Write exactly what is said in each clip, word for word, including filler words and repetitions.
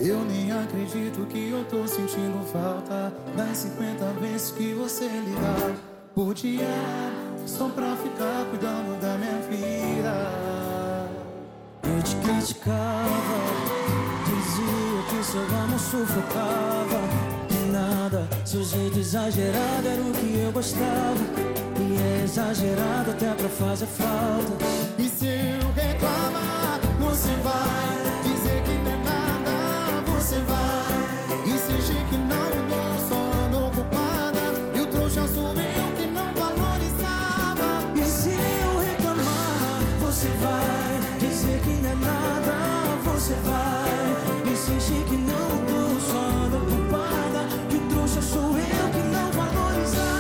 Eu nem acredito que eu tô sentindo falta das cinquenta vezes que você ligar por dia, só pra ficar cuidando da minha vida. Eu te criticava, dizia que seu amor sufocava. E nada, seu jeito exagerado era o que eu gostava. E é exagerado até pra fazer falta. E se eu reclamar, você vai dizer que não é nada, você vai insistir que não mudou, só ando ocupada. E o trouxa sou eu que não valorizava. E se eu reclamar, você vai dizer que não é nada, você vai insistir que não mudou, só ando ocupada. E o trouxa sou eu que não valorizava.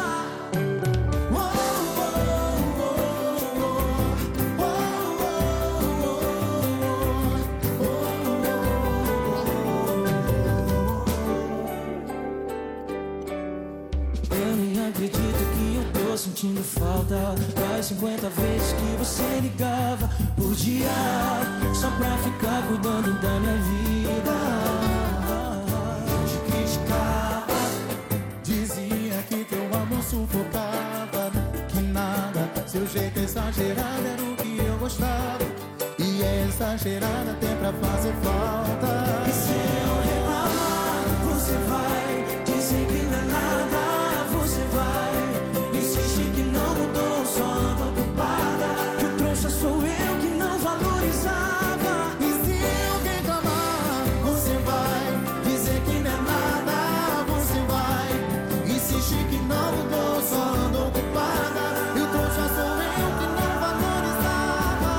Eu nem acredito que eu tô sentindo falta das cinquenta vezes que você ligava por dia, só pra ficar cuidando da minha vida. Eu te criticava, dizia que teu amor sufocava. Que nada, seu jeito exagerado era o que eu gostava. E é exagerado até pra fazer falta. E se eu reclamar, você vai dizer que não é nada, você vai insistir que não mudou, só ando ocupada. Que o trouxa sou eu que não valorizava. E se eu reclamar, você vai dizer que não é nada, você vai insistir que não mudou, só ando ocupada. E o trouxa sou eu que não valorizava.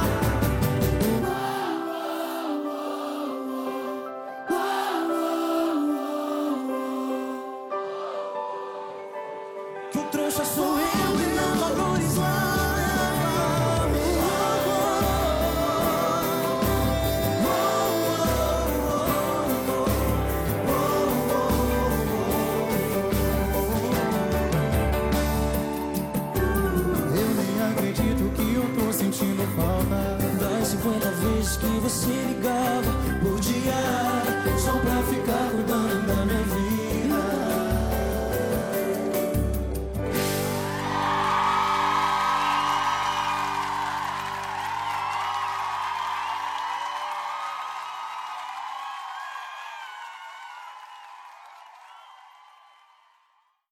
Que o trouxa sou